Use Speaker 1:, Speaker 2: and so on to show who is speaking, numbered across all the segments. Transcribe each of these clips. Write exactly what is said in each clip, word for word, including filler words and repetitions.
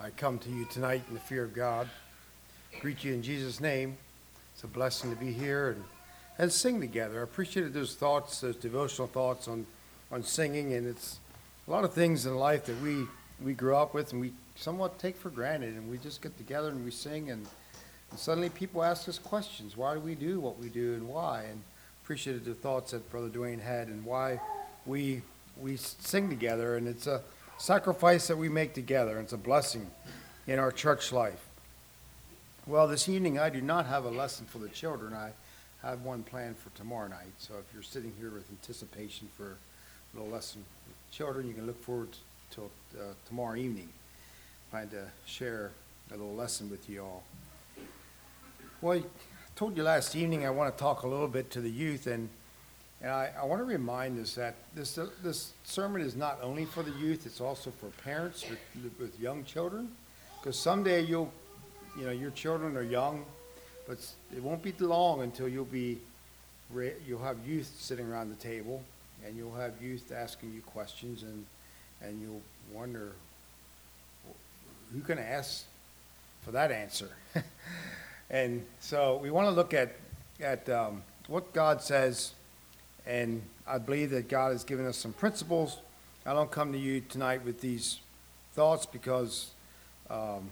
Speaker 1: I come to you tonight in the fear of God. Greet you in Jesus' name. It's a blessing to be here and, and sing together. I appreciated those thoughts, those devotional thoughts on, on singing, and it's a lot of things in life that we, we grew up with and we somewhat take for granted, and we just get together and we sing, and, and suddenly people ask us questions. Why do we do what we do and why? And appreciated the thoughts that Brother Dwayne had and why we we sing together, and it's a sacrifice that we make together. It's a blessing in our church life. Well, this evening I do not have a lesson for the children. I have one planned for tomorrow night. So if you're sitting here with anticipation for a little lesson with children, you can look forward to uh, tomorrow evening. I plan to share a little lesson with you all. Well, I told you last evening I want to talk a little bit to the youth, and And I, I want to remind us that this uh, this sermon is not only for the youth; it's also for parents with, with young children. Because someday you'll, you know, your children are young, but it won't be long until you'll be, you'll have youth sitting around the table, and you'll have youth asking you questions, and and you'll wonder, who can I ask for that answer? And so we want to look at at um, what God says. And I believe that God has given us some principles. I don't come to you tonight with these thoughts because um,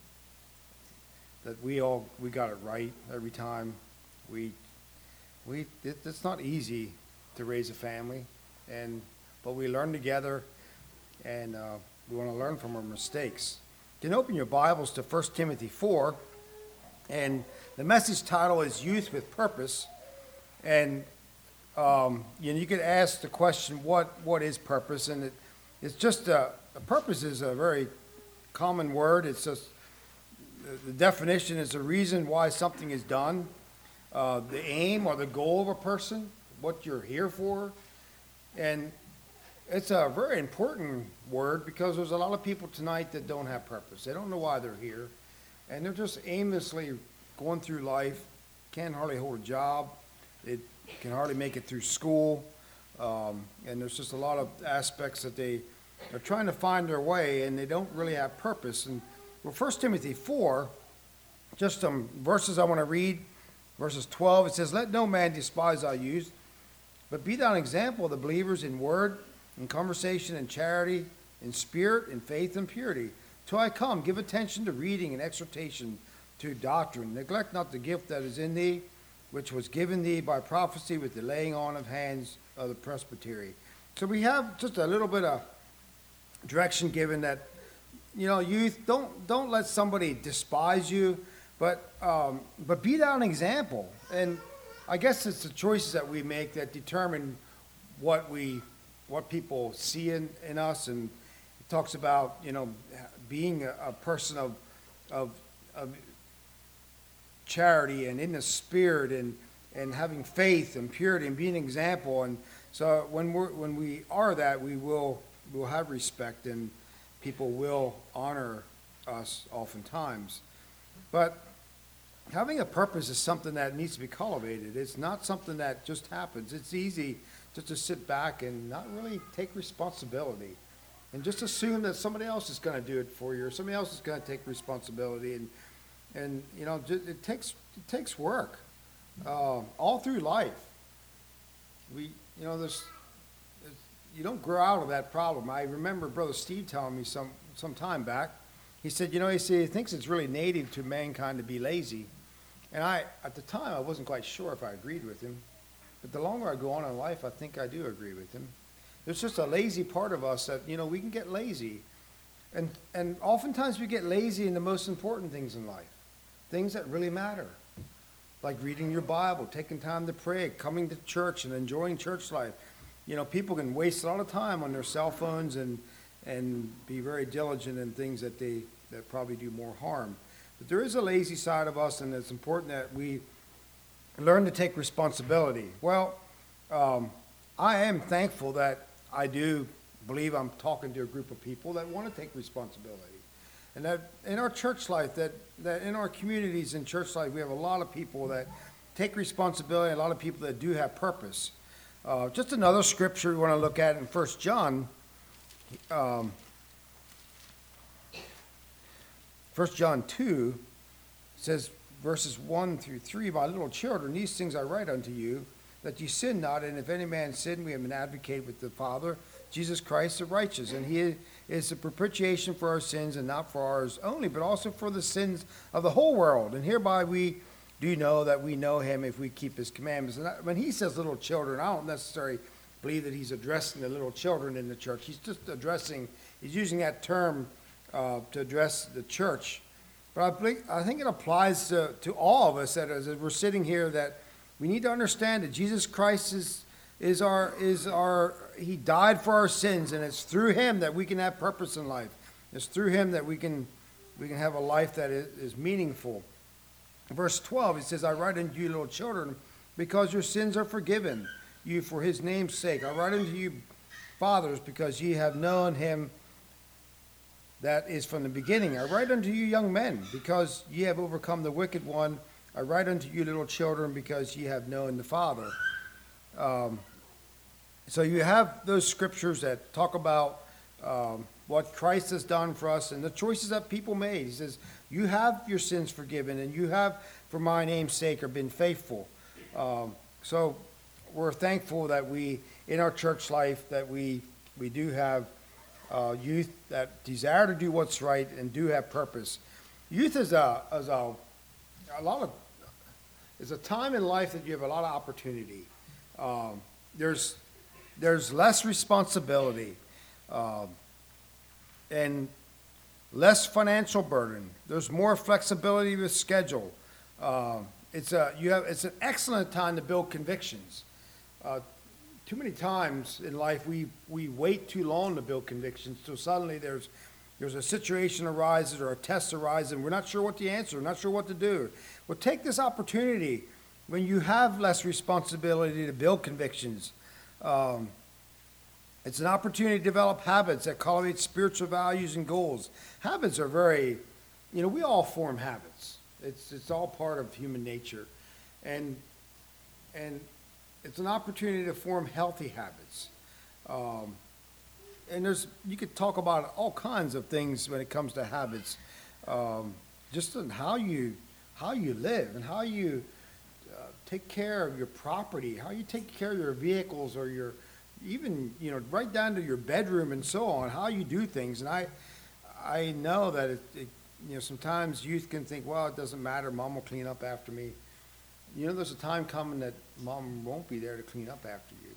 Speaker 1: that we all we got it right every time. We we it, it's not easy to raise a family, and but we learn together, and uh, we want to learn from our mistakes. You can open your Bibles to First Timothy four, and the message title is "Youth with Purpose," and Um, you know, you could ask the question, what what is purpose? And it, it's just a, a purpose is a very common word. It's just the definition is the reason why something is done, uh, the aim or the goal of a person, what you're here for. And it's a very important word because there's a lot of people tonight that don't have purpose. They don't know why they're here, and they're just aimlessly going through life, can't hardly hold a job. It can hardly make it through school, um, and there's just a lot of aspects that they are trying to find their way, and they don't really have purpose. And well, First Timothy four, just some verses I want to read, verses twelve, it says, "Let no man despise thy youth, but be thou an example of the believers in word, in conversation, in charity, in spirit, in faith, and purity. Till I come, give attention to reading and exhortation, to doctrine. Neglect not the gift that is in thee, which was given thee by prophecy with the laying on of hands of the presbytery." So we have just a little bit of direction given that, you know, youth, don't don't let somebody despise you, but um, but be thou an example. And I guess it's the choices that we make that determine what we what people see in, in us. And it talks about, you know, being a, a person of of of charity and in the spirit, and and having faith and purity and being an example. And so when we when we are that, we will will have respect, and people will honor us oftentimes. But having a purpose is something that needs to be cultivated. It's not something that just happens. It's easy just to sit back and not really take responsibility and just assume that somebody else is going to do it for you, or somebody else is going to take responsibility. And And, you know, it takes it takes work uh, all through life. We, you know, there's, you don't grow out of that problem. I remember Brother Steve telling me some, some time back, he said, you know, he, said, he thinks it's really native to mankind to be lazy. And I, at the time, I wasn't quite sure if I agreed with him. But the longer I go on in life, I think I do agree with him. There's just a lazy part of us that, you know, we can get lazy. And and oftentimes we get lazy in the most important things in life. Things that really matter, like reading your Bible, taking time to pray, coming to church and enjoying church life. You know, people can waste a lot of time on their cell phones and and be very diligent in things that they that probably do more harm. But there is a lazy side of us, and it's important that we learn to take responsibility. Well, um, I am thankful that I do believe I'm talking to a group of people that want to take responsibility. And that in our church life, that, that in our communities in church life, we have a lot of people that take responsibility, a lot of people that do have purpose. Uh, just another scripture we want to look at in First John. Um, First John two says, verses one through three, my little children, these things I write unto you, that ye sin not. And if any man sin, we have an advocate with the Father, Jesus Christ the righteous. And he is a propitiation for our sins, and not for ours only, but also for the sins of the whole world. And hereby we do know that we know him if we keep his commandments. And when he says little children, I don't necessarily believe that he's addressing the little children in the church. He's just addressing, he's using that term uh, to address the church. But I think, I think it applies to, to all of us that as we're sitting here, that we need to understand that Jesus Christ is, is our, is our, he died for our sins, and it's through him that we can have purpose in life. It's through him that we can, we can have a life that is, is meaningful. Verse twelve, it says, I write unto you, little children, because your sins are forgiven you for his name's sake. I write unto you, fathers, because ye have known him that is from the beginning. I write unto you, young men, because ye have overcome the wicked one. I write unto you, little children, because ye have known the Father. Um, so you have those scriptures that talk about um, what Christ has done for us and the choices that people made. He says, you have your sins forgiven, and you have, for my name's sake, are been faithful. Um, so we're thankful that we, in our church life, that we we do have uh, youth that desire to do what's right and do have purpose. Youth is a is a a lot of is a time in life that you have a lot of opportunity. Um, there's there's less responsibility. Um, and less financial burden. There's more flexibility with schedule. Uh, it's a you have it's an excellent time to build convictions. Uh, too many times in life we we wait too long to build convictions, so suddenly there's there's a situation arises or a test arises, and we're not sure what to answer, we're not sure what to do. Well, take this opportunity when you have less responsibility to build convictions. Um, It's an opportunity to develop habits that cultivate spiritual values and goals. Habits are very, you know, we all form habits. It's it's all part of human nature. And and it's an opportunity to form healthy habits. Um, and there's, you could talk about all kinds of things when it comes to habits. Um, just on how you, how you live and how you uh, take care of your property, how you take care of your vehicles or your, even, you know, right down to your bedroom and so on, how you do things. And I I know that, it, it, you know, sometimes youth can think, well, it doesn't matter, Mom will clean up after me. You know, there's a time coming that Mom won't be there to clean up after you.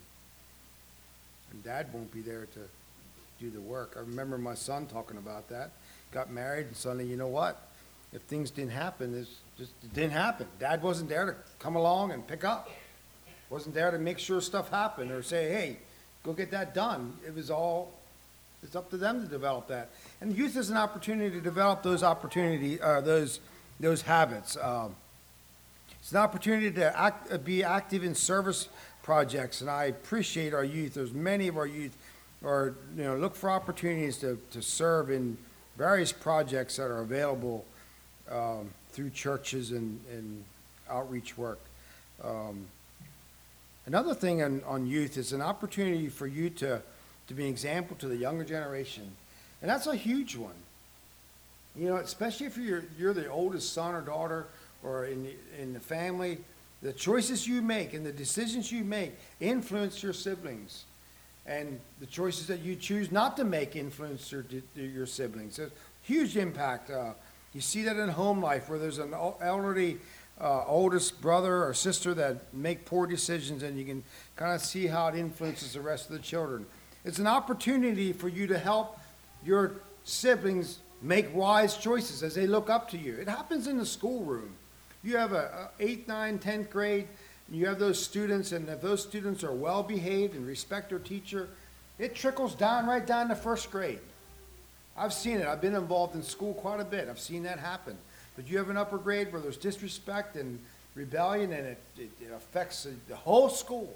Speaker 1: And Dad won't be there to do the work. I remember my son talking about that. Got married, and suddenly, you know what? If things didn't happen, it just it didn't happen. Dad wasn't there to come along and pick up. Wasn't there to make sure stuff happened or say, hey, go get that done. It was all, it's up to them to develop that. And youth is an opportunity to develop those opportunity, uh, those those habits. Um, it's an opportunity to act, uh, be active in service projects, and I appreciate our youth. There's many of our youth are, you know, look for opportunities to, to serve in various projects that are available um, through churches and, and outreach work. Um, Another thing on, on youth is an opportunity for you to, to be an example to the younger generation. And that's a huge one. You know, especially if you're, you're the oldest son or daughter or in the, in the family, the choices you make and the decisions you make influence your siblings. And the choices that you choose not to make influence your, your siblings. There's huge impact. Uh, you see that in home life where there's an elderly Uh, oldest brother or sister that make poor decisions, and you can kind of see how it influences the rest of the children. It's an opportunity for you to help your siblings make wise choices as they look up to you. It happens in the schoolroom. You have a, a eighth, ninth, tenth grade, and you have those students, and if those students are well behaved and respect their teacher, it trickles down right down to first grade. I've seen it. I've been involved in school quite a bit. I've seen that happen. But you have an upper grade where there's disrespect and rebellion, and it, it, it affects the, the whole school.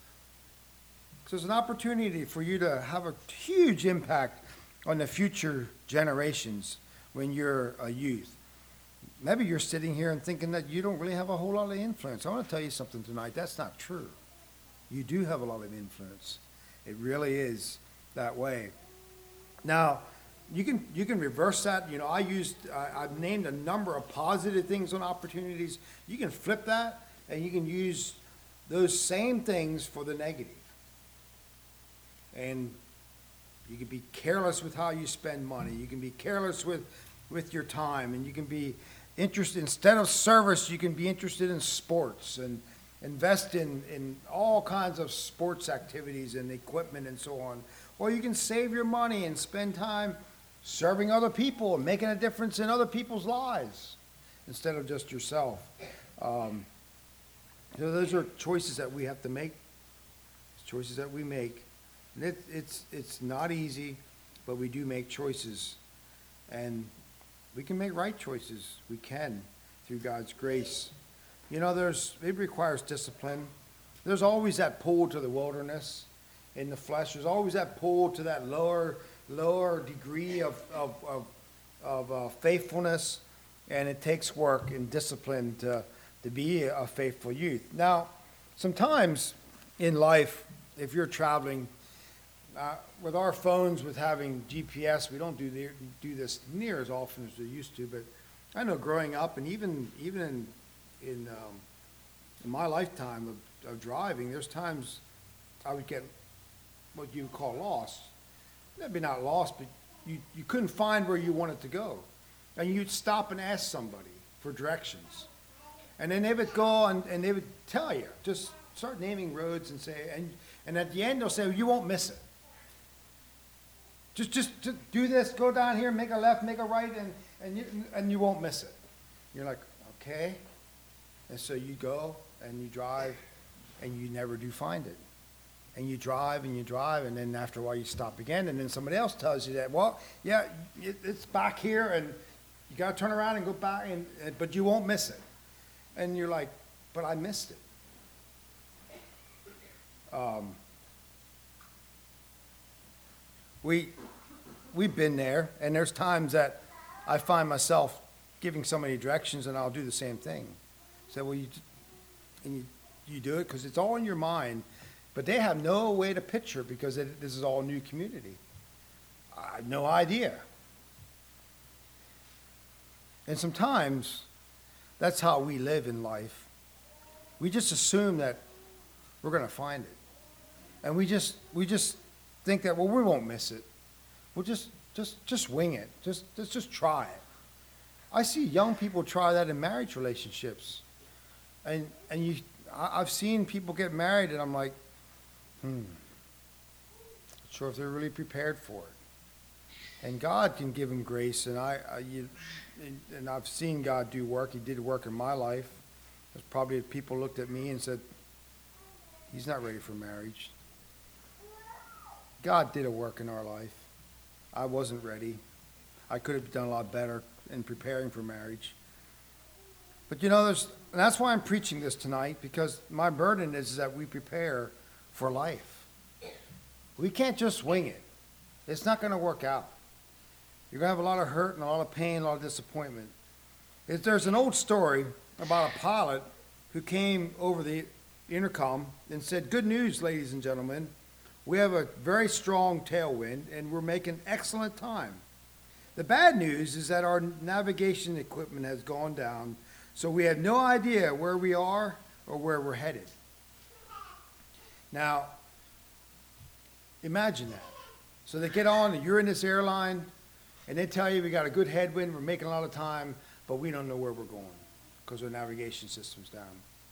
Speaker 1: So it's an opportunity for you to have a huge impact on the future generations when you're a youth. Maybe you're sitting here and thinking that you don't really have a whole lot of influence. I want to tell you something tonight. That's not true. You do have a lot of influence. It really is that way. Now, you can you can reverse that. You know, I used I, I've named a number of positive things on opportunities. You can flip that, and you can use those same things for the negative. And you can be careless with how you spend money. You can be careless with with your time, and you can be interested, instead of service, you can be interested in sports and invest in, in all kinds of sports activities and equipment and so on. Or you can save your money and spend time serving other people and making a difference in other people's lives instead of just yourself. Um, so those are choices that we have to make. It's choices that we make. And it, it's, it's not easy, but we do make choices. And we can make right choices. We can, through God's grace. You know, there's it requires discipline. There's always that pull to the wilderness in the flesh. There's always that pull to that lower lower degree of of of, of uh, faithfulness, and it takes work and discipline to to be a faithful youth. Now, sometimes in life, if you're traveling uh, with our phones, with having G P S, we don't do the, do this near as often as we used to. But I know growing up, and even even in In, um, in my lifetime of, of driving, there's times I would get what you would call lost. Maybe not lost, but you, you couldn't find where you wanted to go. And you'd stop and ask somebody for directions. And then they would go and, and they would tell you, just start naming roads and say, and, and at the end they'll say, well, you won't miss it. Just, just, just do this, go down here, make a left, make a right, and, and, you, and you won't miss it. You're like, okay. And so you go and you drive and you never do find it. And you drive and you drive, and then after a while you stop again, and then somebody else tells you that, well, yeah, it, it's back here, and you got to turn around and go back, and but you won't miss it. And you're like, but I missed it. Um, we, we've been there, and there's times that I find myself giving somebody directions, and I'll do the same thing. Say, well, you, and you, you do it because it's all in your mind, but they have no way to picture because it, this is all new community. I have no idea. And sometimes that's how we live in life. We just assume that we're going to find it, and we just we just think that, well, we won't miss it. We'll just just just wing it. Just let's just try it. I see young people try that in marriage relationships. And and you, I, I've seen people get married, and I'm like, hmm, not sure if they're really prepared for it. And God can give them grace, and I, I you, and, and I've seen God do work. He did work in my life. There's probably people looked at me and said, he's not ready for marriage. God did a work in our life. I wasn't ready. I could have done a lot better in preparing for marriage. But you know, there's, and that's why I'm preaching this tonight, because my burden is that we prepare for life. We can't just wing it. It's not going to work out. You're going to have a lot of hurt and a lot of pain, a lot of disappointment. If there's an old story about a pilot who came over the intercom and said, good news, ladies and gentlemen. We have a very strong tailwind, and we're making excellent time. The bad news is that our navigation equipment has gone down, so we have no idea where we are or where we're headed. Now, imagine that. So they get on, and you're in this airline, and they tell you we got a good headwind, we're making a lot of time, but we don't know where we're going because our navigation system's down.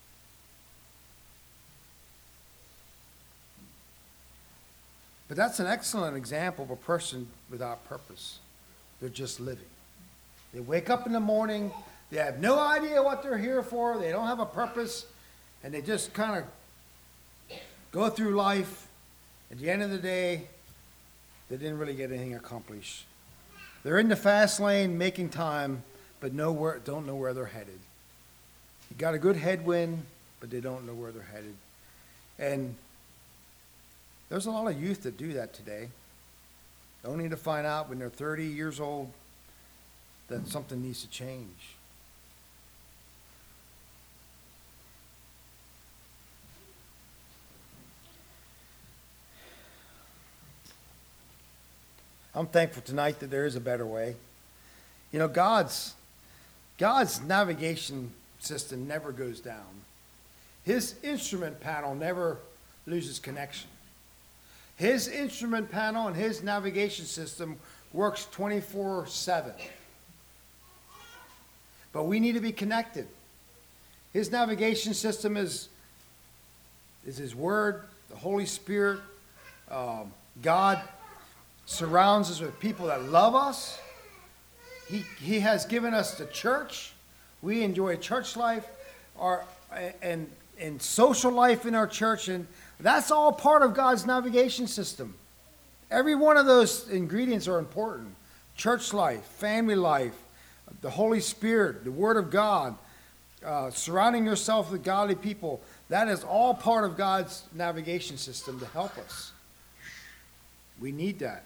Speaker 1: But that's an excellent example of a person without purpose. They're just living. They wake up in the morning, they have no idea what they're here for, they don't have a purpose, and they just kind of go through life. At the end of the day, they didn't really get anything accomplished. They're in the fast lane making time, but nowhere, don't know where they're headed. You got a good headwind, but they don't know where they're headed. And there's a lot of youth that do that today, only to find out when they're thirty years old that something needs to change. I'm thankful tonight that there is a better way. You know, God's God's navigation system never goes down. His instrument panel never loses connection. His instrument panel and his navigation system works twenty-four seven. But we need to be connected. His navigation system is, is His Word, the Holy Spirit. Um, God surrounds us with people that love us. He, he has given us the church. We enjoy church life our, and, and social life in our church, and that's all part of God's navigation system. Every one of those ingredients are important. Church life, family life, the Holy Spirit, the Word of God, uh, surrounding yourself with godly people. That is all part of God's navigation system to help us. We need that.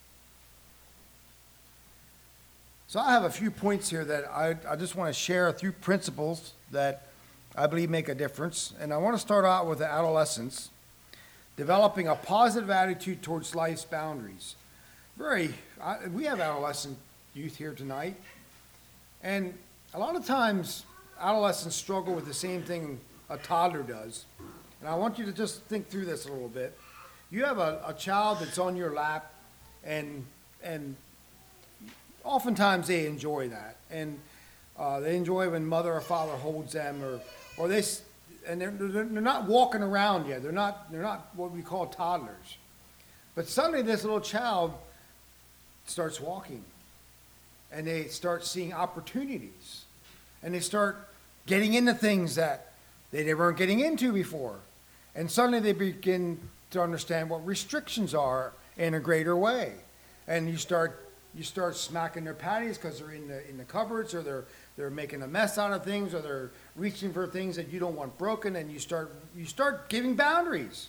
Speaker 1: So I have a few points here that I, I just want to share a few principles that I believe make a difference. And I want to start out with the adolescence, developing a positive attitude towards life's boundaries. Very, I, we have adolescent youth here tonight. And a lot of times, adolescents struggle with the same thing a toddler does. And I want you to just think through this a little bit. You have a, a child that's on your lap, and and oftentimes they enjoy that. And uh, they enjoy when mother or father holds them, or or they and they're they're not walking around yet. They're not they're not what we call toddlers. But suddenly this little child starts walking. And they start seeing opportunities. And they start getting into things that they weren't getting into before. And suddenly they begin to understand what restrictions are in a greater way. And you start you start smacking their patties because they're in the in the cupboards, or they're they're making a mess out of things, or they're reaching for things that you don't want broken, and you start you start giving boundaries.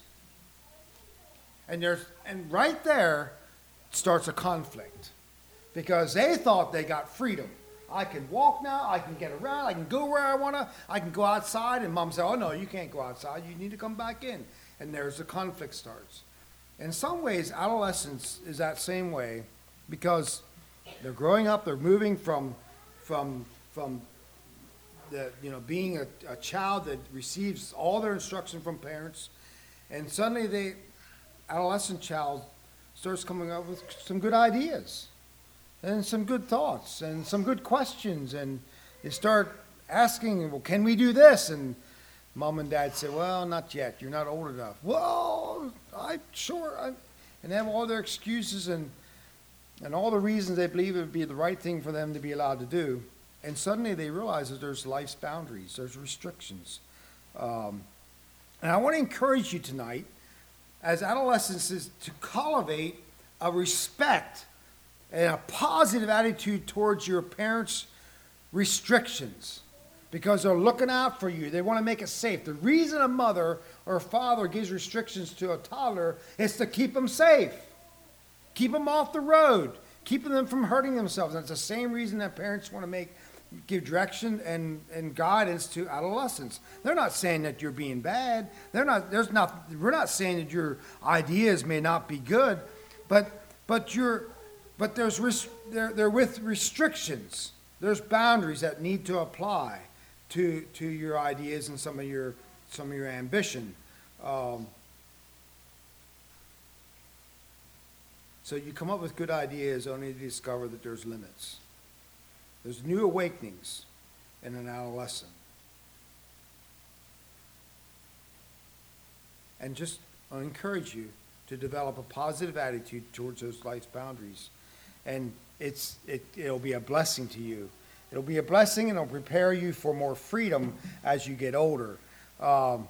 Speaker 1: And there's and right there starts a conflict. Because they thought they got freedom. I can walk now, I can get around, I can go where I want to, I can go outside. And mom said, oh no, you can't go outside, you need to come back in. And there's the conflict starts. In some ways, adolescence is that same way, because they're growing up, they're moving from, from, from the, you know, being a, a child that receives all their instruction from parents, and suddenly the adolescent child starts coming up with some good ideas. And some good thoughts and some good questions, and they start asking, well, can we do this? And mom and dad say, well, not yet. You're not old enough. Well, I sure. I, and they have all their excuses and and all the reasons they believe it would be the right thing for them to be allowed to do. And suddenly they realize that there's life's boundaries, there's restrictions. Um, and I want to encourage you tonight, as adolescents, is to cultivate a respect and a positive attitude towards your parents' restrictions, because they're looking out for you. They want to make it safe. The reason a mother or a father gives restrictions to a toddler is to keep them safe, keep them off the road, keeping them from hurting themselves. And it's the same reason that parents want to make give direction and, and guidance to adolescents. They're not saying that you're being bad. They're not. There's not. We're not saying that your ideas may not be good, but but you're. But there's they're, they're with restrictions. There's boundaries that need to apply to to your ideas and some of your some of your ambition. Um, so you come up with good ideas only to discover that there's limits. There's new awakenings in an adolescent. And just I encourage you to develop a positive attitude towards those life's boundaries. And it's it, it'll be a blessing to you. It'll be a blessing, and it'll prepare you for more freedom as you get older. Um,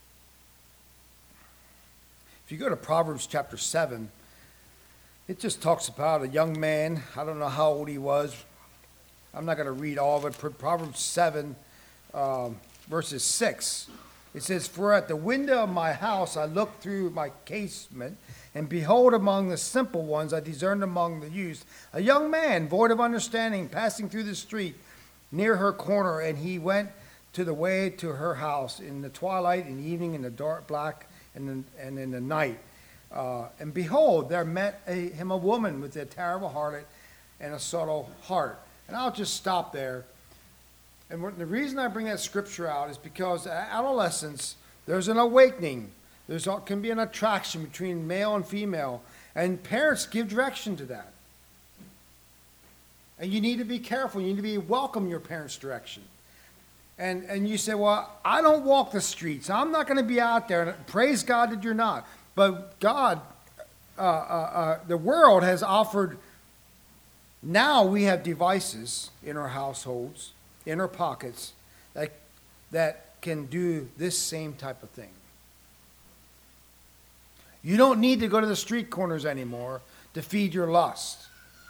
Speaker 1: if you go to Proverbs chapter seven, it just talks about a young man. I don't know how old he was. I'm not going to read all of it. Proverbs seven, um, verses six. It says, for at the window of my house I looked through my casement, and behold, among the simple ones I discerned among the youths a young man void of understanding, passing through the street near her corner, and he went to the way to her house in the twilight, in the evening, in the dark black, and in, and in the night. Uh, and behold, there met a, him a woman with a terrible harlot and a subtle heart. And I'll just stop there. And what, the reason I bring that scripture out is because at adolescence, there's an awakening. There can be an attraction between male and female. And parents give direction to that. And you need to be careful. You need to be welcome your parents' direction. And, and you say, well, I don't walk the streets. I'm not going to be out there. And praise God that you're not. But God, uh, uh, uh, the world has offered, now we have devices in our households, in our pockets, that, that can do this same type of thing. You don't need to go to the street corners anymore to feed your lust.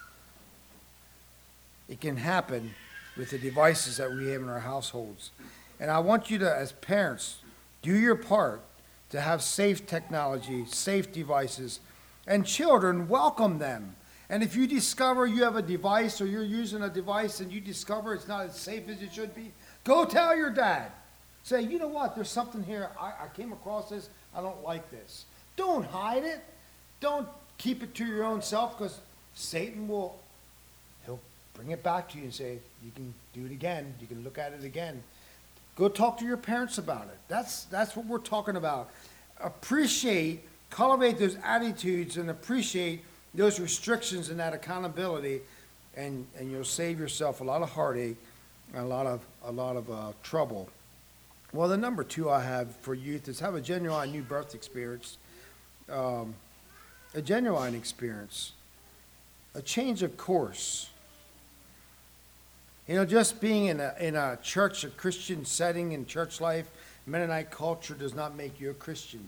Speaker 1: It can happen with the devices that we have in our households. And I want you to, as parents, do your part to have safe technology, safe devices, and children, welcome them. And if you discover you have a device or you're using a device and you discover it's not as safe as it should be, go tell your dad. Say, you know what, there's something here, I, I came across this, I don't like this. Don't hide it. Don't keep it to your own self, because Satan will, he'll bring it back to you and say, you can do it again, you can look at it again. Go talk to your parents about it. That's, that's what we're talking about. Appreciate, cultivate those attitudes and appreciate those restrictions and that accountability, and, and you'll save yourself a lot of heartache and a lot of, a lot of uh, trouble. Well, the number two I have for youth is have a genuine new birth experience, um, a genuine experience, a change of course. You know, just being in a, in a church, a Christian setting in church life, Mennonite culture does not make you a Christian.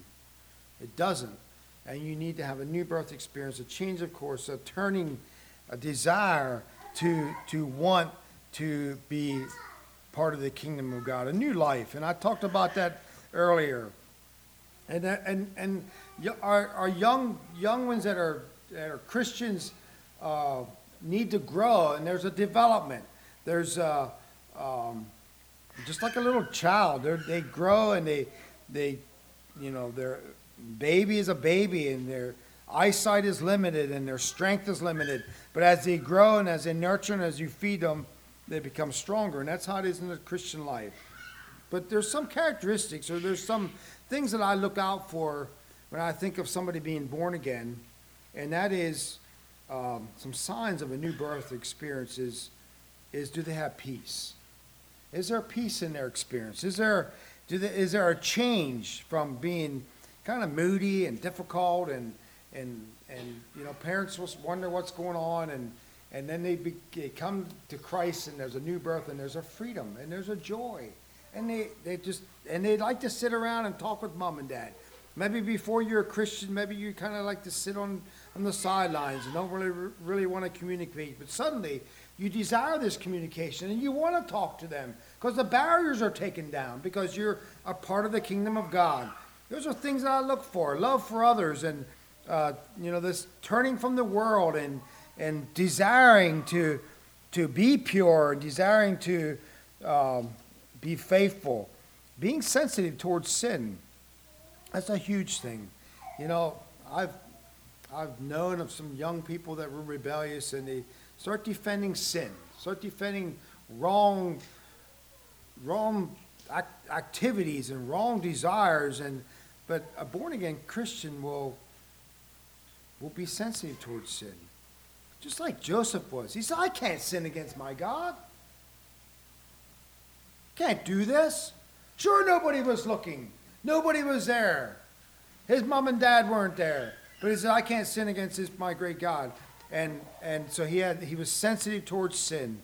Speaker 1: It doesn't. And you need to have a new birth experience, a change of course, a turning, a desire to, to want to be part of the kingdom of God, a new life. And I talked about that earlier. And and and our, our young young ones that are that are Christians uh, need to grow, and there's a development. There's uh, um, just like a little child. They they grow and they they you know their baby is a baby and their eyesight is limited and their strength is limited. But as they grow and as they nurture and as you feed them, they become stronger, and that's how it is in the Christian life. But there's some characteristics, or there's some things that I look out for when I think of somebody being born again, and that is um, some signs of a new birth experience is, is do they have peace? Is there peace in their experience? Is there, do they, is there a change from being kind of moody and difficult, and, and, and you know, parents will wonder what's going on, and And then they, be, they come to Christ, and there's a new birth, and there's a freedom, and there's a joy. And they, they just, and they like to sit around and talk with mom and dad. Maybe before you're a Christian, maybe you kind of like to sit on, on the sidelines and don't really, really want to communicate. But suddenly, you desire this communication, and you want to talk to them, because the barriers are taken down, because you're a part of the kingdom of God. Those are things that I look for. Love for others, and, uh, you know, this turning from the world, and and desiring to to be pure, and desiring to um, be faithful, being sensitive towards sin. That's a huge thing. You know, I've I've known of some young people that were rebellious, and they start defending sin, start defending wrong wrong act- activities and wrong desires, and but a born again Christian will will be sensitive towards sin. Just like Joseph was. He said, I can't sin against my God. Can't do this. Sure, nobody was looking. Nobody was there. His mom and dad weren't there. But he said, I can't sin against this, my great God. And and so he had he was sensitive towards sin.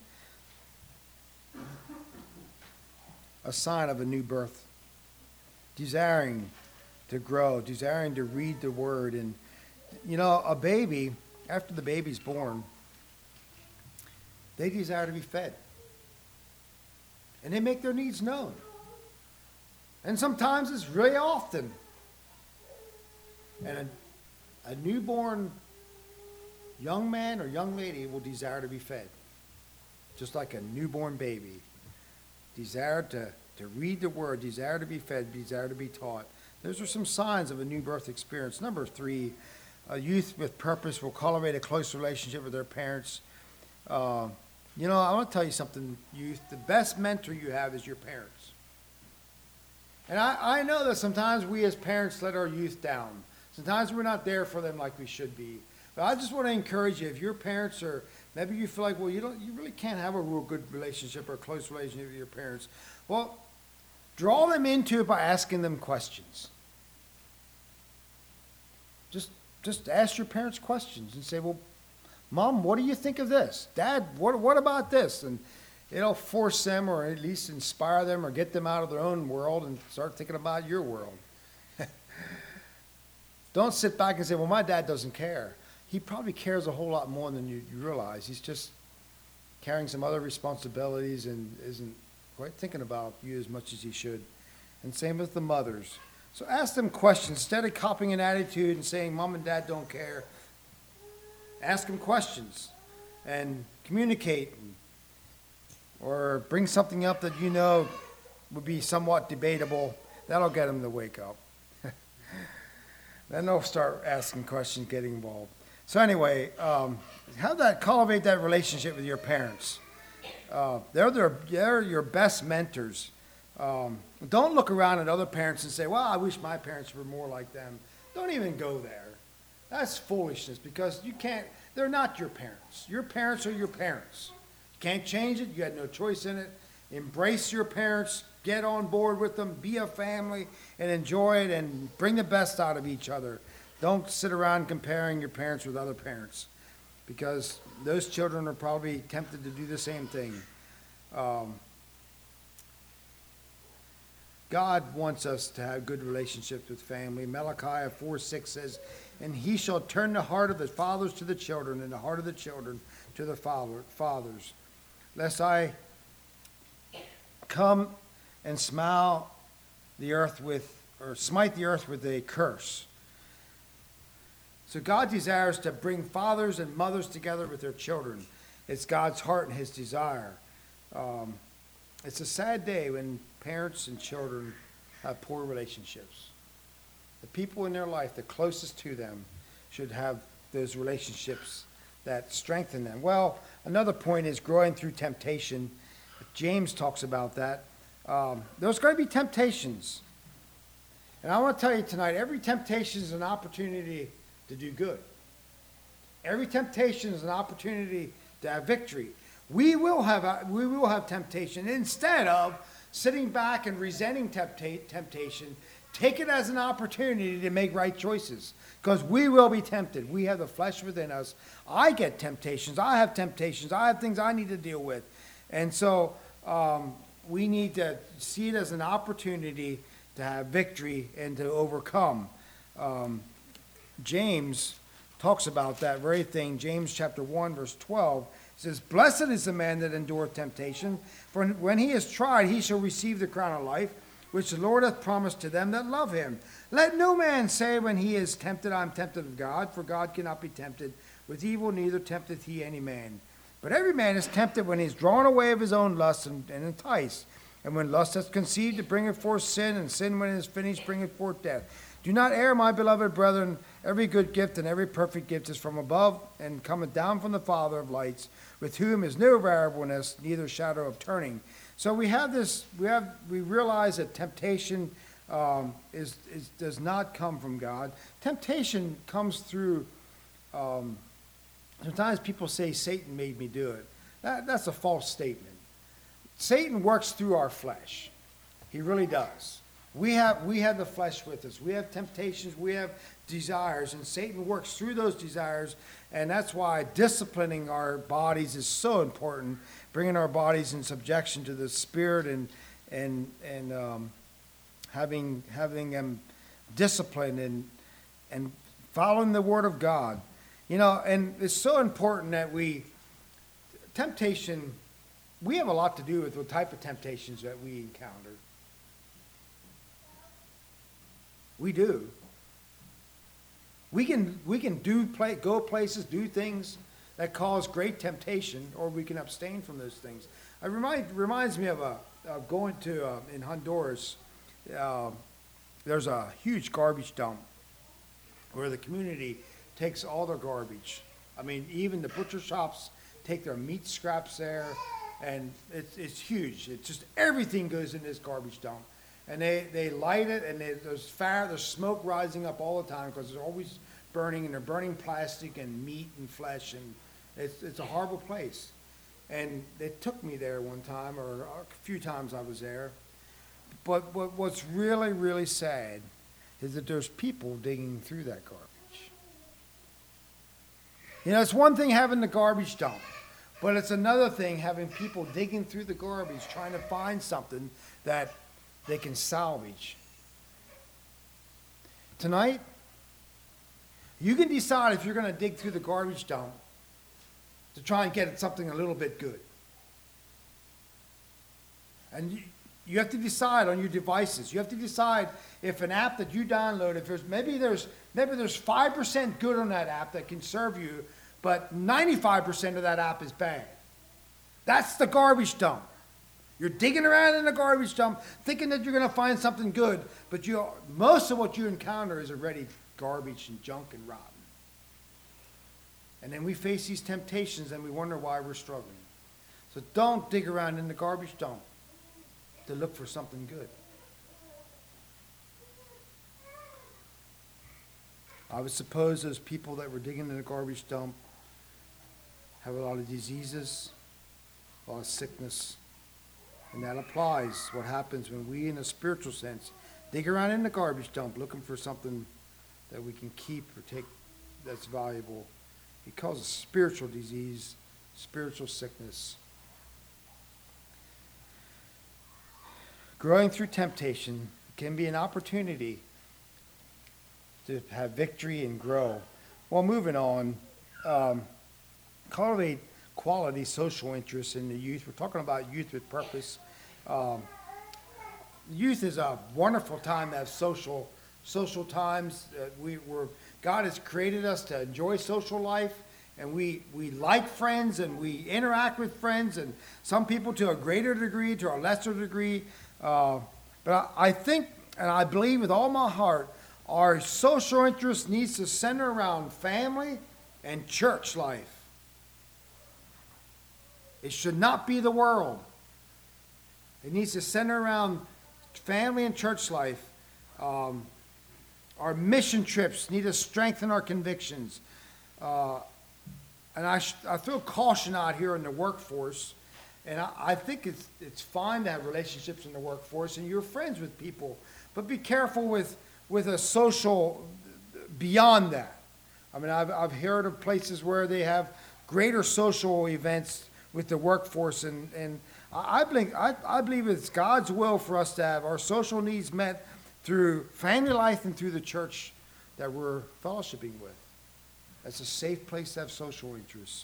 Speaker 1: A sign of a new birth. Desiring to grow, desiring to read the word. And, you know, a baby, after the baby's born, they desire to be fed. And they make their needs known. And sometimes it's really often. And a, a newborn young man or young lady will desire to be fed. Just like a newborn baby. Desire to, to read the word, desire to be fed, desire to be taught. Those are some signs of a new birth experience. Number three, a youth with purpose will cultivate a close relationship with their parents. Uh, you know, I want to tell you something, youth. The best mentor you have is your parents. And I, I know that sometimes we as parents let our youth down. Sometimes we're not there for them like we should be. But I just want to encourage you, if your parents are, maybe you feel like, well, you don't, you really can't have a real good relationship or a close relationship with your parents. Well, draw them into it by asking them questions. Just, just ask your parents questions and say, well, Mom, what do you think of this? Dad, what, what about this? And it'll force them, or at least inspire them, or get them out of their own world and start thinking about your world. Don't sit back and say, well, my dad doesn't care. He probably cares a whole lot more than you, you realize. He's just carrying some other responsibilities and isn't quite thinking about you as much as he should. And same with the mothers. So ask them questions. Instead of copying an attitude and saying, Mom and Dad don't care, ask them questions and communicate, or bring something up that you know would be somewhat debatable. That'll get them to wake up. Then they'll start asking questions, getting involved. So anyway, um, have that, cultivate that relationship with your parents. Uh, they're, their, they're your best mentors. Um, don't look around at other parents and say, well, I wish my parents were more like them. Don't even go there. That's foolishness, because you can't, they're not your parents. Your parents are your parents. You can't change it. You had no choice in it. Embrace your parents. Get on board with them. Be a family and enjoy it and bring the best out of each other. Don't sit around comparing your parents with other parents, because those children are probably tempted to do the same thing. Um, God wants us to have good relationships with family. Malachi four six says, and he shall turn the heart of the fathers to the children, and the heart of the children to the father, fathers, lest I come and smile the earth with, or smite the earth with a curse. So God desires to bring fathers and mothers together with their children. It's God's heart and his desire. Um, it's a sad day when parents and children have poor relationships. The people in their life, the closest to them, should have those relationships that strengthen them. Well, another point is growing through temptation. James talks about that. Um, there's going to be temptations. And I want to tell you tonight, every temptation is an opportunity to do good. Every temptation is an opportunity to have victory. We will have, we will have temptation. Instead of sitting back and resenting tempta- temptation, take it as an opportunity to make right choices, because we will be tempted. We have the flesh within us. I get temptations. I have temptations. I have things I need to deal with. And so um, we need to see it as an opportunity to have victory and to overcome. Um, James talks about that very thing. James chapter one, verse twelve says, blessed is the man that endureth temptation, for when he is tried, he shall receive the crown of life, which the Lord hath promised to them that love him. Let no man say when he is tempted, I am tempted of God, for God cannot be tempted with evil, neither tempteth he any man. But every man is tempted when he is drawn away of his own lust and, and enticed. And when lust hath conceived, it bringeth forth sin, and sin, when it is finished, bringeth forth death. Do not err, my beloved brethren. Every good gift and every perfect gift is from above, and cometh down from the Father of lights, with whom is no variableness, neither shadow of turning. So we have this. We have. We realize that temptation um, is, is does not come from God. Temptation comes through. Um, sometimes people say Satan made me do it. That, that's a false statement. Satan works through our flesh. He really does. We have we have the flesh with us. We have temptations. We have desires, and Satan works through those desires, and that's why disciplining our bodies is so important. Bringing our bodies in subjection to the Spirit, and and and um, having having them disciplined and and following the Word of God. You know, and it's so important that we temptation. We have a lot to do with the type of temptations that we encounter. We do. We can we can do play, go places, do things that cause great temptation, or we can abstain from those things. It remind, reminds me of a of going to uh, in Honduras. Uh, there's a huge garbage dump where the community takes all their garbage. I mean, even the butcher shops take their meat scraps there, and it's, it's huge. It's just everything goes in this garbage dump. And they, they light it, and they, there's fire, there's smoke rising up all the time because there's always burning, and they're burning plastic and meat and flesh, and it's, it's a horrible place. And they took me there one time, or a few times I was there. But what, what's really, really sad is that there's people digging through that garbage. You know, it's one thing having the garbage dump, but it's another thing having people digging through the garbage trying to find something that they can salvage. Tonight, you can decide if you're going to dig through the garbage dump to try and get something a little bit good. And you, you have to decide on your devices. You have to decide if an app that you download, if there's maybe there's maybe there's five percent good on that app that can serve you, but ninety-five percent of that app is bad. That's the garbage dump. You're digging around in the garbage dump thinking that you're going to find something good, but you most of what you encounter is already garbage and junk and rotten. And then we face these temptations and we wonder why we're struggling. So don't dig around in the garbage dump to look for something good. I would suppose those people that were digging in the garbage dump have a lot of diseases, a lot of sickness. And that applies what happens when we, in a spiritual sense, dig around in the garbage dump looking for something that we can keep or take that's valuable. It causes spiritual disease, spiritual sickness. Growing through temptation can be an opportunity to have victory and grow. Well, moving on, um, cultivate quality social interests in the youth. We're talking about youth with purpose. Um, youth is a wonderful time to have social social times. Uh, we were God has created us to enjoy social life, and we we like friends and we interact with friends, and some people to a greater degree, to a lesser degree. Uh, but I, I think and I believe with all my heart, our social interest needs to center around family and church life. It should not be the world. It needs to center around family and church life. Um, our mission trips need to strengthen our convictions. Uh, and I, sh- I throw caution out here in the workforce. And I, I think it's, it's fine to have relationships in the workforce and you're friends with people. But be careful with, with a social beyond that. I mean, I've, I've heard of places where they have greater social events with the workforce, and, and I, believe, I, I believe it's God's will for us to have our social needs met through family life and through the church that we're fellowshipping with. That's a safe place to have social interests.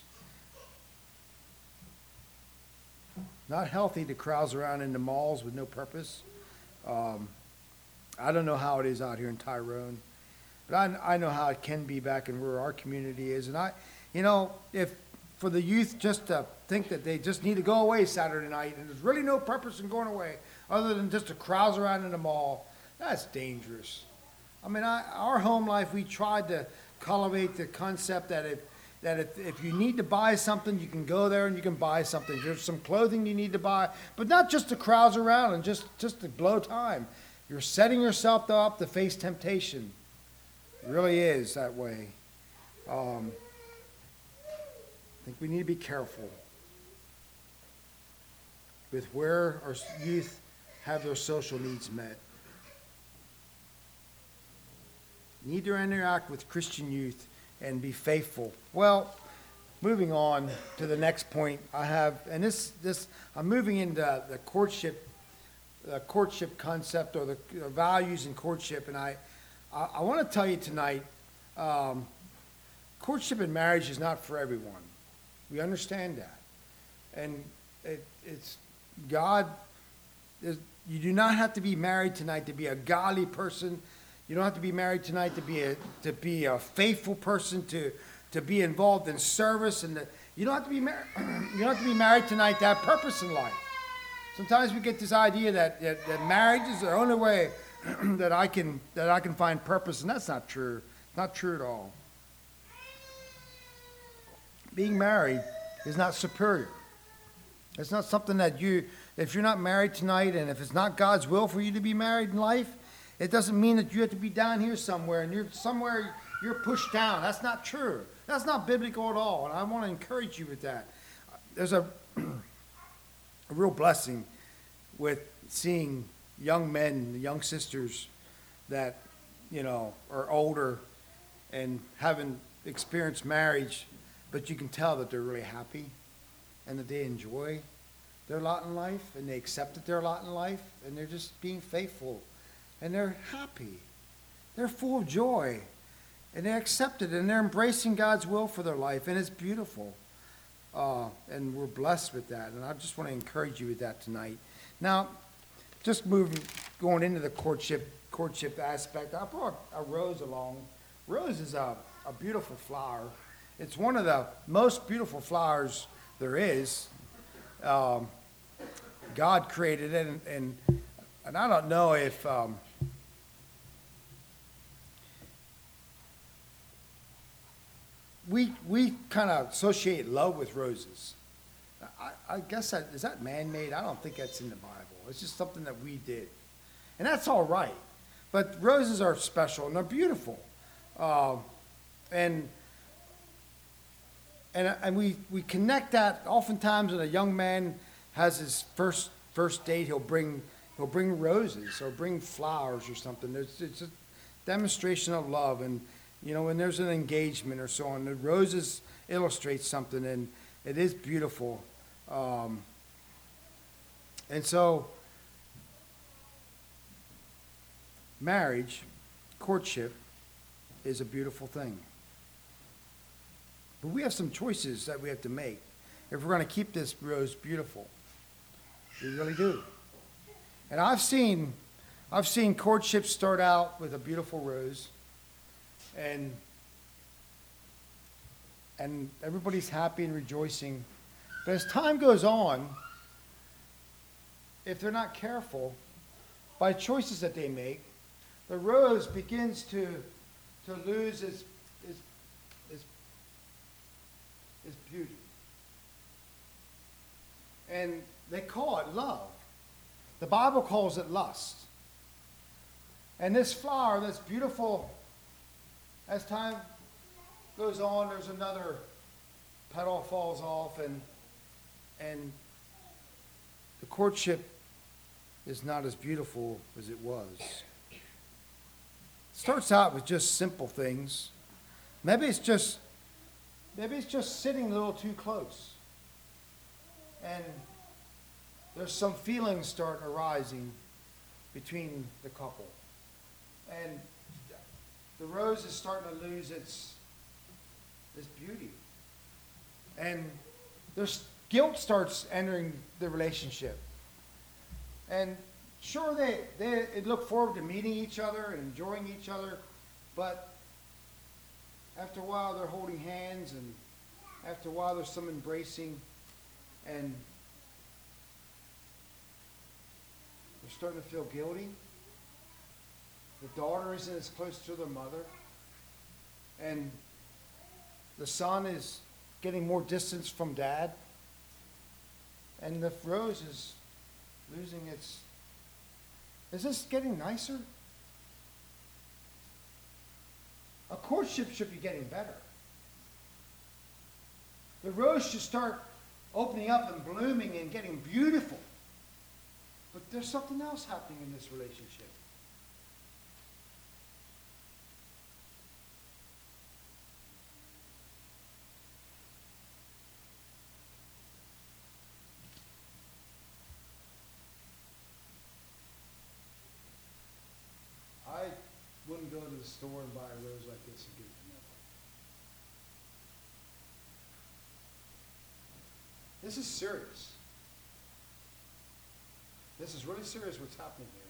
Speaker 1: Not healthy to carouse around in the malls with no purpose. Um, I don't know how it is out here in Tyrone, but I, I know how it can be back in where our community is. And I, you know, if for the youth just to think that they just need to go away Saturday night and there's really no purpose in going away other than just to carouse around in the mall, that's dangerous. I mean, I, our home life, we tried to cultivate the concept that if that if, if you need to buy something, you can go there and you can buy something. There's some clothing you need to buy, but not just to carouse around and just, just to blow time. You're setting yourself up to face temptation. It really is that way. Um, I think we need to be careful with where our youth have their social needs met. Need to interact with Christian youth and be faithful. Well, moving on to the next point I have, and this, this I'm moving into the courtship, the courtship concept or the uh, values in courtship, and I, I, I want to tell you tonight, um, courtship and marriage is not for everyone. We understand that, and it, it's God. Is, you do not have to be married tonight to be a godly person. You don't have to be married tonight to be a to be a faithful person, to to be involved in service, and the, you don't have to be married. You don't have to be married tonight to have purpose in life. Sometimes we get this idea that that, that marriage is the only way that I can that I can find purpose, and that's not true. Not true at all. Being married is not superior. It's not something that you, if you're not married tonight, and if it's not God's will for you to be married in life, it doesn't mean that you have to be down here somewhere and you're somewhere you're pushed down. That's not true. That's not biblical at all, and I want to encourage you with that. There's a, a real blessing with seeing young men, young sisters that, you know, are older and haven't experienced marriage, but you can tell that they're really happy and that they enjoy their lot in life and they accepted their lot in life and they're just being faithful and they're happy. They're full of joy and they're accepted and they're embracing God's will for their life, and it's beautiful. Uh, and we're blessed with that, and I just want to encourage you with that tonight. Now, just moving, going into the courtship courtship aspect, I brought a rose along. Rose is a, a beautiful flower. It's one of the most beautiful flowers there is. Um, God created it, and, and and I don't know if um, we we kind of associate love with roses. I, I guess that, is that man-made? I don't think that's in the Bible. It's just something that we did, and that's all right. But roses are special and they're beautiful, uh, and and and we we connect that. Oftentimes, when a young man has his first first date, he'll bring he'll bring roses or bring flowers or something. There's it's a demonstration of love, and you know, when there's an engagement or so on, the roses illustrate something, and it is beautiful. Um, and so, marriage, courtship, is a beautiful thing. But we have some choices that we have to make if we're going to keep this rose beautiful. We really do. And I've seen, I've seen courtship start out with a beautiful rose, and and everybody's happy and rejoicing. But as time goes on, if they're not careful, by choices that they make, the rose begins to to lose its its its, its beauty. And they call it love. The Bible calls it lust. And this flower that's beautiful, as time goes on, there's another petal falls off, and and the courtship is not as beautiful as it was. It starts out with just simple things. Maybe it's just maybe it's just sitting a little too close. And there's some feelings start arising between the couple. And the rose is starting to lose its its beauty. And there's guilt starts entering the relationship. And sure, they, they look forward to meeting each other and enjoying each other, but after a while they're holding hands, and after a while there's some embracing, and they're starting to feel guilty. The daughter isn't as close to their mother, and the son is getting more distance from dad, and the rose is losing its... Is this getting nicer? A courtship should be getting better. The rose should start opening up and blooming and getting beautiful. But there's something else happening in this relationship. I wouldn't go to the store and buy a rose like this and give it to nobody. This is serious. This is really serious what's happening here.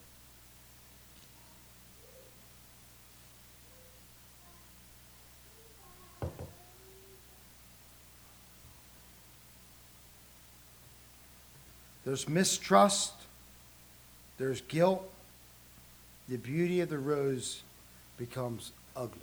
Speaker 1: There's mistrust. There's guilt. the beauty of the rose becomes ugly.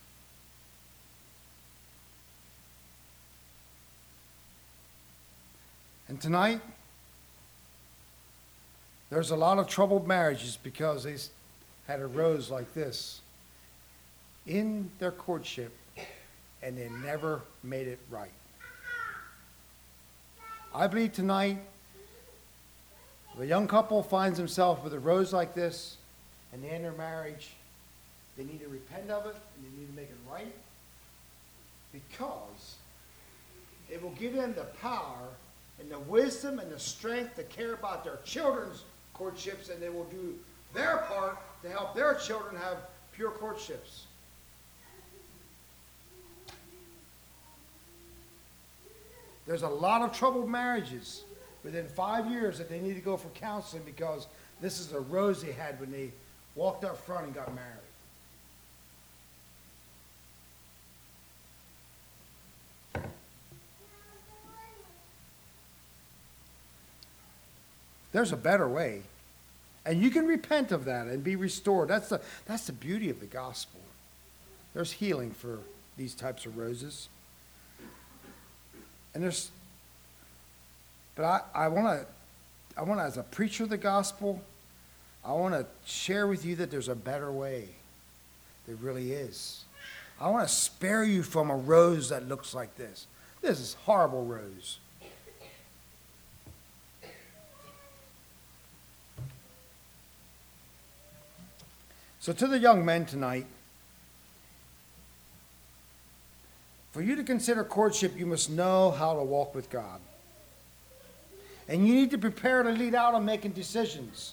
Speaker 1: And tonight, there's a lot of troubled marriages because they had a rose like this in their courtship and they never made it right. I believe tonight, if a young couple finds himself with a rose like this and they end their marriage, they need to repent of it and they need to make it right, because it will give them the power and the wisdom and the strength to care about their children's courtships, and they will do their part to help their children have pure courtships. There's a lot of troubled marriages within five years that they need to go for counseling because this is a rose they had when they walked up front and got married. There's a better way. And you can repent of that and be restored. That's the, that's the beauty of the gospel. There's healing for these types of roses. And there's, but I, I want to, I want to, as a preacher of the gospel, I want to share with you that there's a better way. There really is. I want to spare you from a rose that looks like this. This is horrible rose. So to the young men tonight, for you to consider courtship, you must know how to walk with God. And you need to prepare to lead out on making decisions.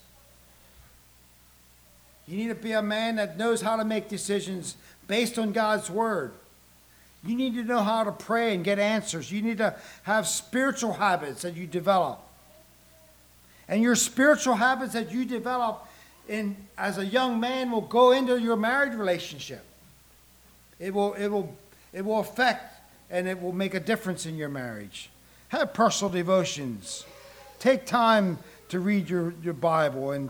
Speaker 1: You need to be a man that knows how to make decisions based on God's word. You need to know how to pray and get answers. You need to have spiritual habits that you develop. And your spiritual habits that you develop in, as a young man will go into your married relationship. It will, it will, it will affect and it will make a difference in your marriage. Have personal devotions. Take time to read your, your Bible. And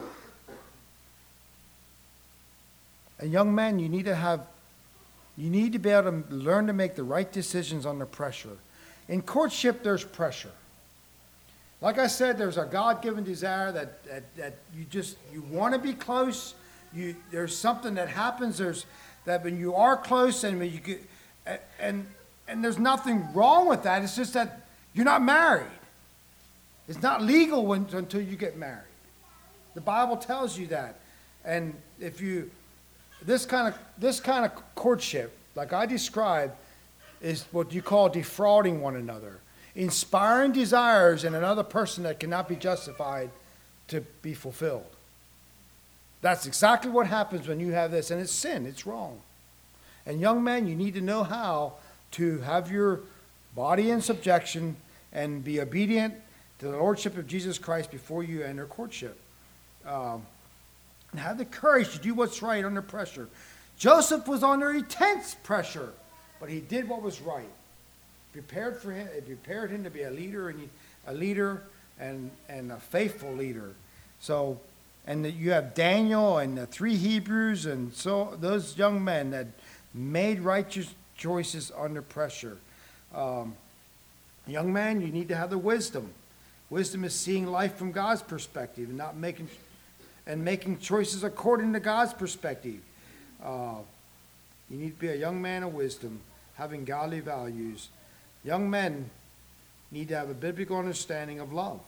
Speaker 1: a young man, you need to have, you need to be able to learn to make the right decisions under pressure. In courtship, there's pressure. Like I said, there's a God-given desire that, that, that you just, you want to be close. You, there's something that happens. There's that when you are close and when you get, and, and there's nothing wrong with that. It's just that you're not married. It's not legal when, until you get married. The Bible tells you that. And if you, this kind of, this kind of courtship, like I described, is what you call defrauding one another. Inspiring desires in another person that cannot be justified to be fulfilled. That's exactly what happens when you have this, and it's sin, it's wrong. And young men, you need to know how to have your body in subjection and be obedient to the lordship of Jesus Christ before you enter courtship. Um, and have the courage to do what's right under pressure. Joseph was under intense pressure, but he did what was right. Prepared for him, it prepared him to be a leader and a leader and, and a faithful leader. So, and the, you have Daniel and the three Hebrews and so those young men that made righteous choices under pressure. Um, young man, you need to have the wisdom. Wisdom is seeing life from God's perspective and not making and making choices according to God's perspective. Uh, you need to be a young man of wisdom, having godly values. Young men need to have a biblical understanding of love.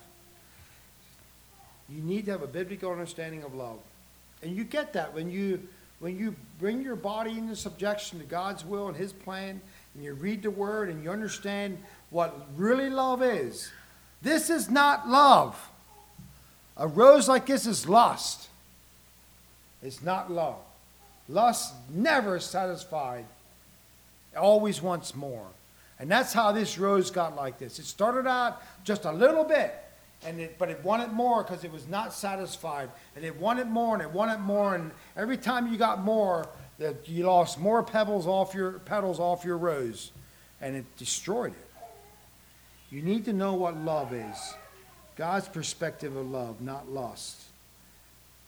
Speaker 1: You need to have a biblical understanding of love. And you get that when you when you bring your body into subjection to God's will and his plan, and you read the word and you understand what really love is. This is not love. A rose like this is lust. It's not love. Lust never is satisfied. It always wants more. And that's how this rose got like this. It started out just a little bit, and it, but it wanted more because it was not satisfied. And it wanted more, and it wanted more, and every time you got more, that you lost more pebbles off your petals off your rose, and it destroyed it. You need to know what love is. God's perspective of love, not lust.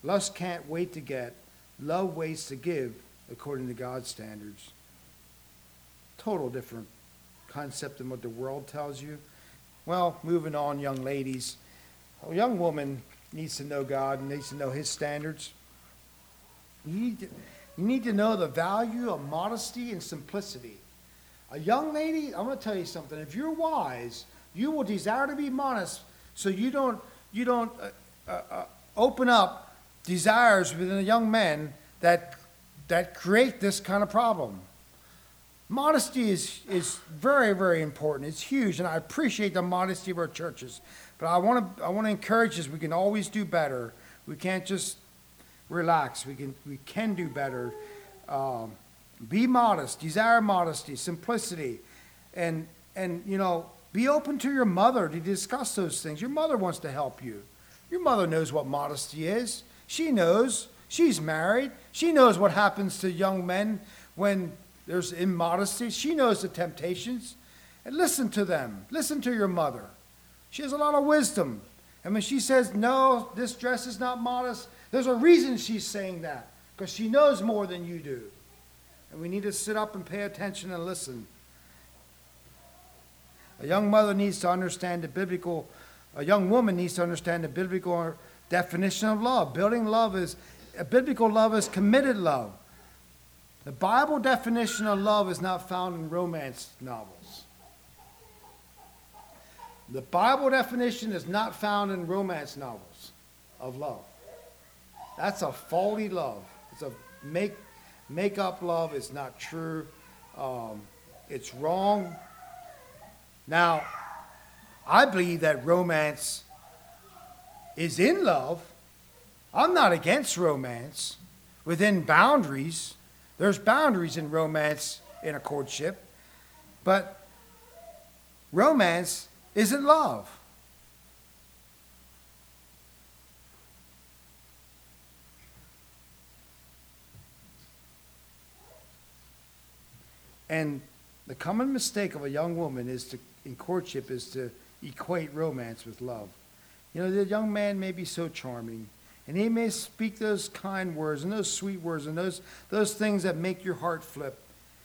Speaker 1: Lust can't wait to get. Love waits to give according to God's standards. Total different concept than what the world tells you. Well, moving on, young ladies. A young woman needs to know God and needs to know his standards. You need to, you need to know the value of modesty and simplicity. A young lady, I'm going to tell you something. If you're wise, you will desire to be modest so you don't, you don't uh, uh, uh, open up desires within a young man that, that create this kind of problem. Modesty is, is very, very important. It's huge, and I appreciate the modesty of our churches. But I want to I want to encourage us. We can always do better. We can't just relax. We can we can do better. Um, be modest. Desire modesty, simplicity, and and you know be open to your mother to discuss those things. Your mother wants to help you. Your mother knows what modesty is. She knows. She's married. She knows what happens to young men when there's immodesty. She knows the temptations. And listen to them. Listen to your mother. She has a lot of wisdom. And when she says, no, this dress is not modest, there's a reason she's saying that. Because she knows more than you do. And we need to sit up and pay attention and listen. A young mother needs to understand the biblical, a young woman needs to understand the biblical definition of love. Building love is, a biblical love is committed love. The Bible definition of love is not found in romance novels. The Bible definition is not found in romance novels of love. That's a faulty love. It's a make, make-up love. It's not true. Um, it's wrong. Now, I believe that romance is in love. I'm not against romance within boundaries. There's boundaries in romance in a courtship, but romance isn't love. And the common mistake of a young woman is to, in courtship, is to equate romance with love. You know, the young man may be so charming, and he may speak those kind words and those sweet words and those, those things that make your heart flip.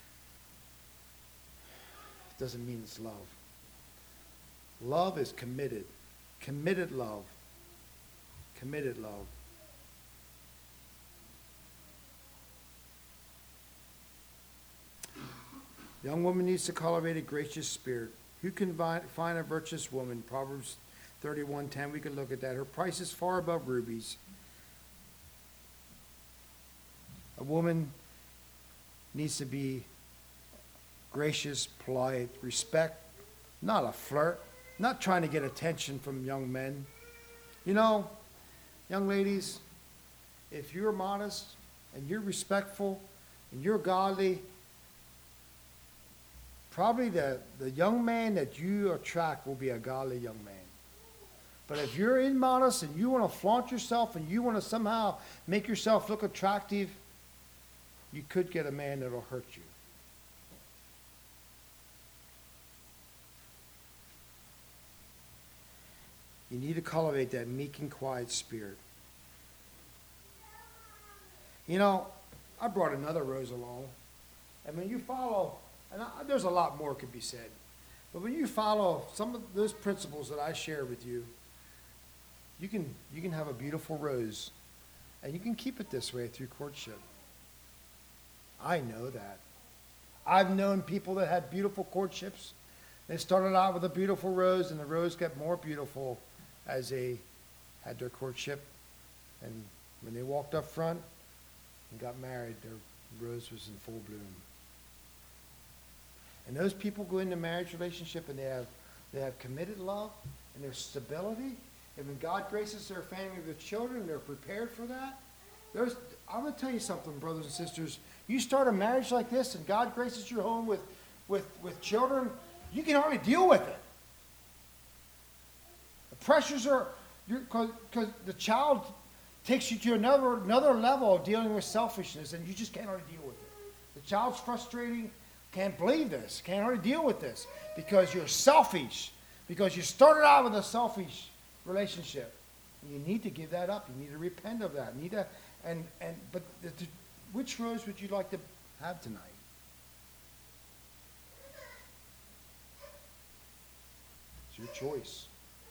Speaker 1: It doesn't mean it's love. Love is committed. Committed love. Committed love. Young woman needs to cultivate a gracious spirit. Who can find a virtuous woman? Proverbs thirty-one ten, we could look at that. Her price is far above rubies. A woman needs to be gracious, polite, respect, not a flirt, not trying to get attention from young men. You know, young ladies, if you're modest and you're respectful and you're godly, probably the, the young man that you attract will be a godly young man. But if you're immodest and you want to flaunt yourself and you want to somehow make yourself look attractive, you could get a man that will hurt you. You need to cultivate that meek and quiet spirit. You know, I brought another rose along. And when you follow, and I, there's a lot more could be said, but when you follow some of those principles that I share with you, you can you can have a beautiful rose, and you can keep it this way through courtship. I know that. I've known people that had beautiful courtships. They started out with a beautiful rose, and the rose got more beautiful as they had their courtship. And when they walked up front and got married, their rose was in full bloom. And those people go into marriage relationship and they have they have committed love and there's stability. And when God graces their family with children, they're prepared for that. There's, I'm going to tell you something, brothers and sisters. You start a marriage like this and God graces your home with, with, with children, you can hardly deal with it. The pressures are, because the child takes you to another, another level of dealing with selfishness, and you just can't hardly deal with it. The child's frustrating, can't believe this, can't hardly deal with this, because you're selfish, because you started out with a selfish relationship. You need to give that up. You need to repent of that. You need to, and, and, but the, the, which rose would you like to have tonight? It's your choice.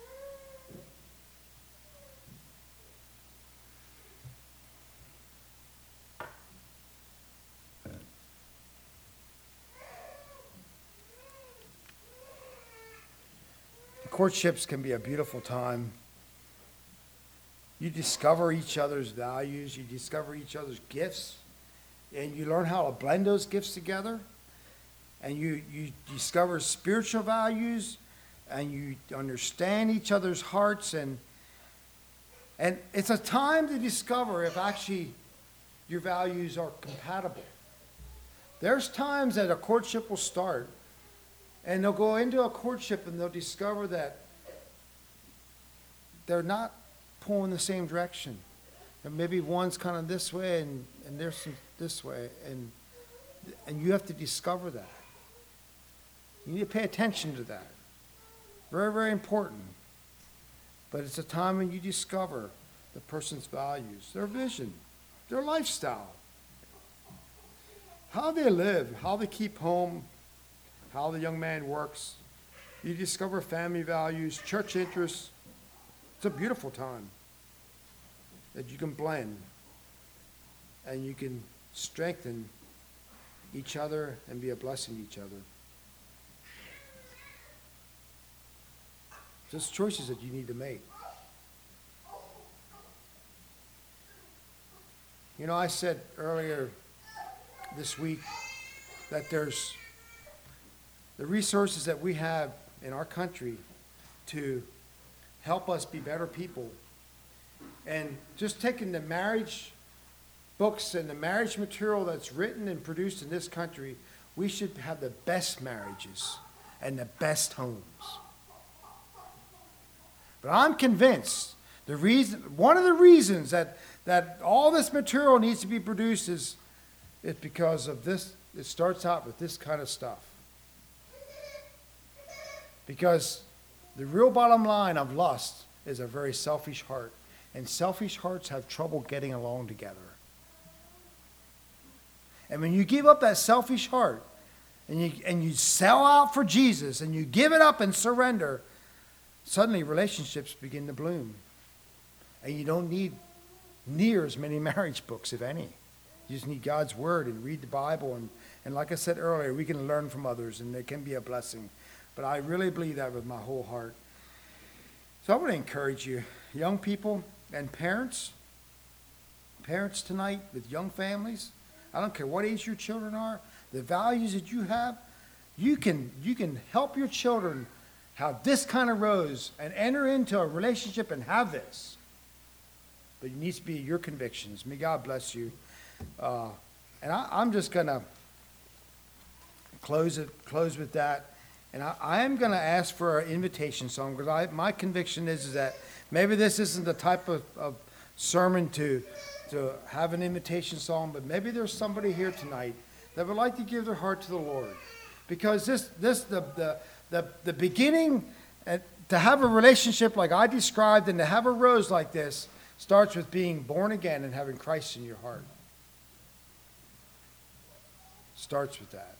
Speaker 1: Courtships can be a beautiful time. You discover each other's values, you discover each other's gifts, and you learn how to blend those gifts together. And you, you discover spiritual values, and you understand each other's hearts. And, and it's a time to discover if actually your values are compatible. There's times that a courtship will start, and they'll go into a courtship and they'll discover that they're not pulling the same direction. And maybe one's kind of this way and, and there's some this way. And, and you have to discover that. You need to pay attention to that. Very, very important. But it's a time when you discover the person's values, their vision, their lifestyle, how they live, how they keep home, how the young man works. You discover family values, church interests. It's a beautiful time that you can blend and you can strengthen each other and be a blessing to each other. Just choices that you need to make. You know, I said earlier this week that there's the resources that we have in our country to help us be better people. And just taking the marriage books and the marriage material that's written and produced in this country, we should have the best marriages and the best homes. But I'm convinced the reason, one of the reasons that, that all this material needs to be produced is, is because of this. It starts out with this kind of stuff. Because the real bottom line of lust is a very selfish heart. And selfish hearts have trouble getting along together. And when you give up that selfish heart and you, and you sell out for Jesus and you give it up and surrender, suddenly relationships begin to bloom. And you don't need near as many marriage books, if any. You just need God's word and read the Bible. And, and like I said earlier, we can learn from others and it can be a blessing. But I really believe that with my whole heart. So I want to encourage you, young people and parents, parents tonight with young families, I don't care what age your children are, the values that you have, you can, you can help your children have this kind of rose and enter into a relationship and have this. But it needs to be your convictions. May God bless you. Uh, and I, I'm just going to close it, close with that. And I, I am going to ask for an invitation song because I, my conviction is, is that maybe this isn't the type of, of sermon to, to have an invitation song, but maybe there's somebody here tonight that would like to give their heart to the Lord. Because this, this the, the, the, the beginning, at, to have a relationship like I described and to have a rose like this starts with being born again and having Christ in your heart. Starts with that.